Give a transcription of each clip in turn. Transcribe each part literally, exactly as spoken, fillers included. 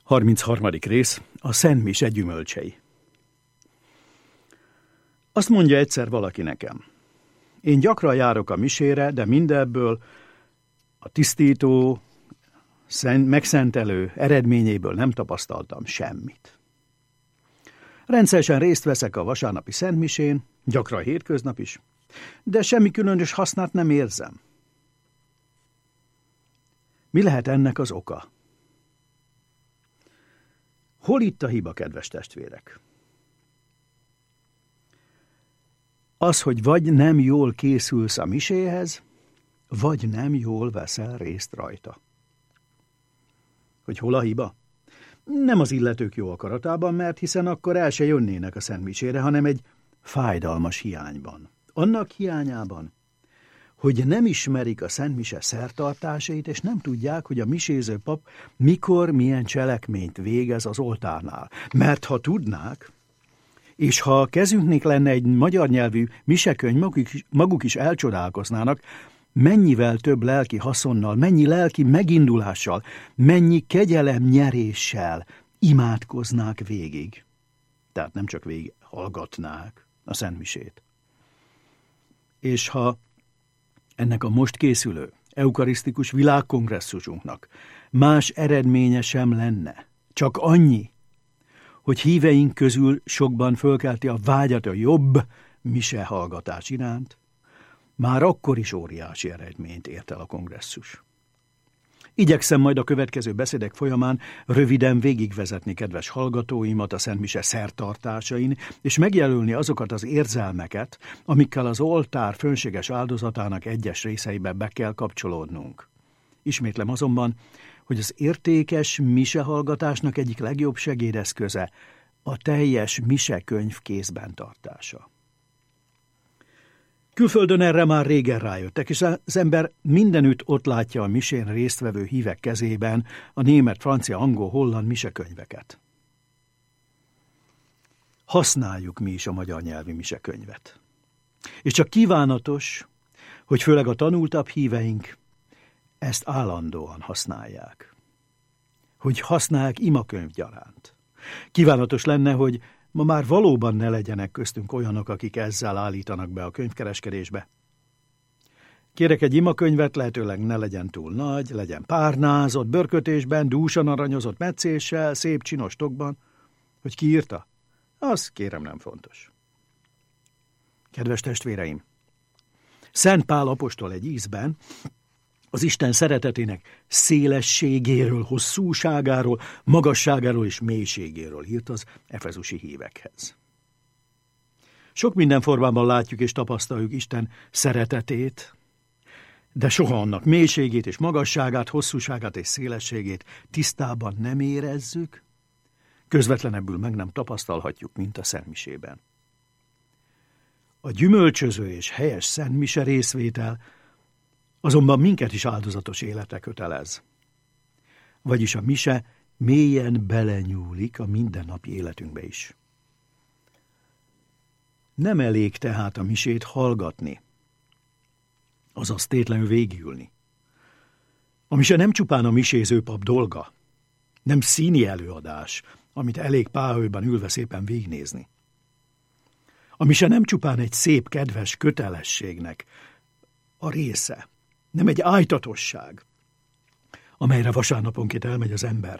harmincharmadik rész, a Szent Mise gyümölcsei. Azt mondja egyszer valaki nekem: én gyakran járok a misére, de mindebből, a tisztító, szent, megszentelő eredményéből nem tapasztaltam semmit. Rendszeresen részt veszek a vasárnapi szentmisén, gyakran hétköznap is, de semmi különös hasznát nem érzem. Mi lehet ennek az oka? Hol itt a hiba, kedves testvérek? Az, hogy vagy nem jól készülsz a miséhez, vagy nem jól veszel részt rajta. Hogy hol a hiba? Nem az illetők jó akaratában, mert hiszen akkor el se jönnének a szent misére, hanem egy fájdalmas hiányban. Annak hiányában, hogy nem ismerik a szent mise szertartásait, és nem tudják, hogy a miséző pap mikor, milyen cselekményt végez az oltárnál. Mert ha tudnák, és ha a kezünknek lenne egy magyar nyelvű misekönyv, maguk is, maguk is elcsodálkoznának, mennyivel több lelki haszonnal, mennyi lelki megindulással, mennyi kegyelem nyeréssel imádkoznák végig. Tehát nem csak végig hallgatnák a szent misét. És ha ennek a most készülő eukarisztikus világkongresszusunknak más eredménye sem lenne, csak annyi, hogy híveink közül sokban fölkelti a vágyat a jobb mise hallgatás iránt, már akkor is óriási eredményt ért el a kongresszus. Igyekszem majd a következő beszédek folyamán röviden végigvezetni kedves hallgatóimat a szent mise szertartásain, és megjelölni azokat az érzelmeket, amikkel az oltár fönséges áldozatának egyes részeibe be kell kapcsolódnunk. Ismétlem azonban, hogy az értékes misehallgatásnak egyik legjobb segédeszköze a teljes misekönyv kézben tartása. Külföldön erre már régen rájöttek, és az ember mindenütt ott látja a misén résztvevő hívek kezében a német, francia, angol, holland misekönyveket. Használjuk mi is a magyar nyelvi misekönyvet. És csak kívánatos, hogy főleg a tanultabb híveink ezt állandóan használják. Hogy használják imakönyv gyaránt. Kívánatos lenne, hogy ma már valóban ne legyenek köztünk olyanok, akik ezzel állítanak be a könyvkereskedésbe. Kérek egy imakönyvet, lehetőleg ne legyen túl nagy, legyen párnázott, bőrkötésben, dúsan aranyozott metszéssel, szép csinos tokban. Hogy ki írta? Az kérem nem fontos. Kedves testvéreim! Szent Pál apostol egy ízben az Isten szeretetének szélességéről, hosszúságáról, magasságáról és mélységéről írt az efezusi hívekhez. Sok minden formában látjuk és tapasztaljuk Isten szeretetét, de soha annak mélységét és magasságát, hosszúságát és szélességét tisztában nem érezzük, közvetlenebbül meg nem tapasztalhatjuk, mint a Szent Misében. A gyümölcsöző és helyes Szent Mise részvétel azonban minket is áldozatos életre kötelez. Vagyis a mise mélyen belenyúlik a mindennapi életünkbe is. Nem elég tehát a misét hallgatni, azaz tétlenül végigülni. A mise nem csupán a miséző pap dolga, nem színi előadás, amit elég páholyban ülve szépen végignézni. A mise nem csupán egy szép, kedves kötelességnek a része, nem egy ájtatosság, amelyre vasárnaponként elmegy az ember,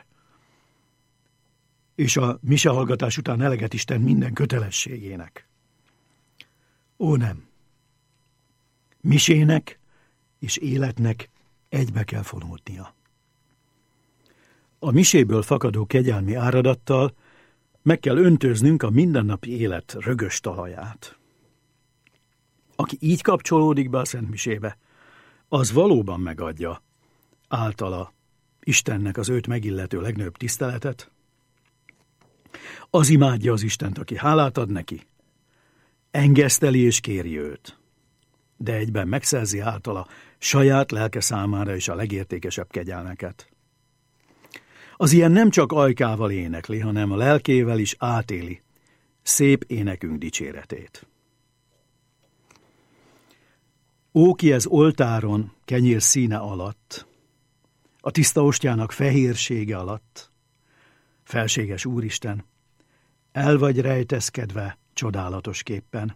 és a misehallgatás után eleget Isten minden kötelességének. Ó, nem! Misének és életnek egybe kell fonódnia. A miséből fakadó kegyelmi áradattal meg kell öntöznünk a mindennapi élet rögös talaját. Aki így kapcsolódik be a Szent Misébe, az valóban megadja általa Istennek az őt megillető legnagyobb tiszteletet, az imádja az Istent, aki hálát ad neki, engeszteli és kéri őt, de egyben megszerzi általa saját lelke számára is a legértékesebb kegyelmeket. Az ilyen nem csak ajkával énekli, hanem a lelkével is átéli szép énekünk dicséretét. Ó, ki ez oltáron kenyér színe alatt, a tiszta ostyának fehérsége alatt, Felséges Úristen, el vagy rejteszkedve csodálatos képpen.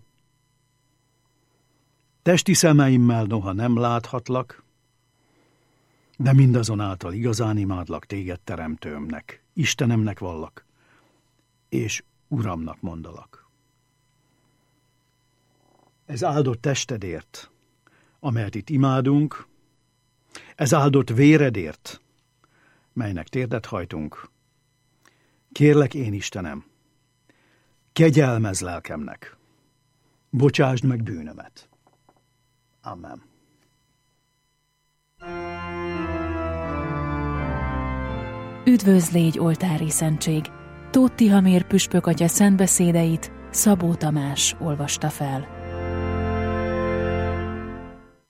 Testi szemeimmel noha nem láthatlak, de mindazonáltal igazán imádlak téged teremtőmnek, Istenemnek vallak, és Uramnak mondalak. Ez áldott testedért, amelyet itt imádunk, ez áldott véredért, melynek térdet hajtunk. Kérlek én, Istenem, kegyelmezz lelkemnek, bocsásd meg bűnömet. Amen. Üdvözl légy, oltári szentség! Tóth Tihamér püspök atya szentbeszédeit Szabó Tamás olvasta fel.